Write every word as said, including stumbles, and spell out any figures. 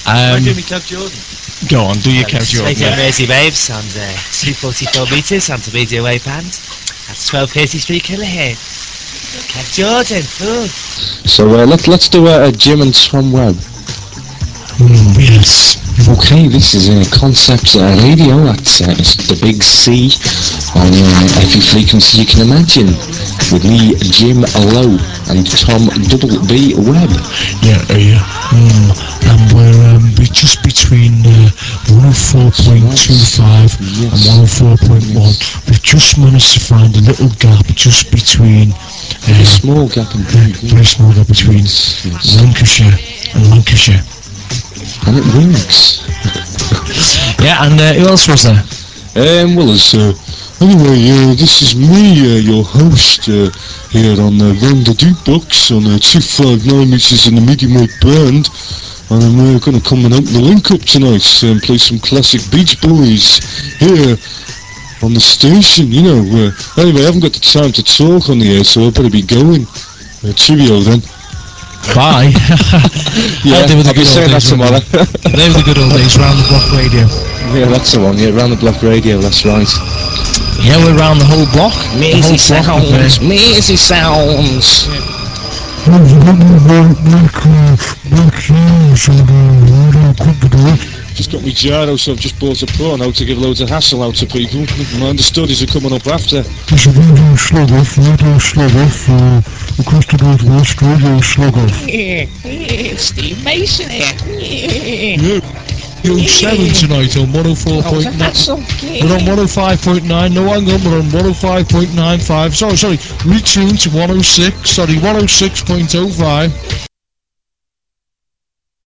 Um, I'm doing Kev Jordan. Go on, do your Kev Jordan. Radio Mersey Waves on the two forty-four metres on the radio waveband. That's twelve thirty-three kilohertz. Kev Jordan. Ooh. So uh, let, let's do uh, Jim and Tom Webb. Mm, yes. Okay, this is a uh, Concept uh, Radio at uh, the Big C on uh, every frequency you can imagine, with me, Jim Lowe, and Tom Double B Webb. Yeah, uh, yeah. Mm, and we're um, be just between uh, one oh four point two five yes. and one oh four point one. Yes. We've just managed to find a little gap just between uh, a small gap in very, very small gap between yes, yes. Lancashire and Lancashire. And it works. Yeah, and uh, who else was there? Um, well, it's, uh, anyway, uh, this is me, uh, your host, uh, here on uh, Run the Jukebox on uh, two fifty-nine meters in the medium wave band, and I'm uh, going to come and open the link up tonight and play some classic Beach Boys here on the station, you know. Uh, anyway, I haven't got the time to talk on the air, so I better be going. Uh, cheerio then. Bye. Yeah, they were the I'll be saying that tomorrow. They were the good old days, Round the Block Radio. Yeah, that's the one, yeah, Round the Block Radio, that's right. Yeah, we're round the whole block. Mersey sounds, Mersey sounds. Just got me gyro, so I've just bought a pro now to give loads of hassle out to people. My understudies are coming up after. This is Radio Slug Off, Radio Slug Off, uh, across the Northwest, Radio Slug Off. Yeah, Steve Mason here. Yeah. You're seven tonight on one oh four point nine. We're on one oh five point nine. No, hang on, we're on one oh five point nine five. Sorry, sorry. Retune to one oh six. Sorry, one oh six point oh five.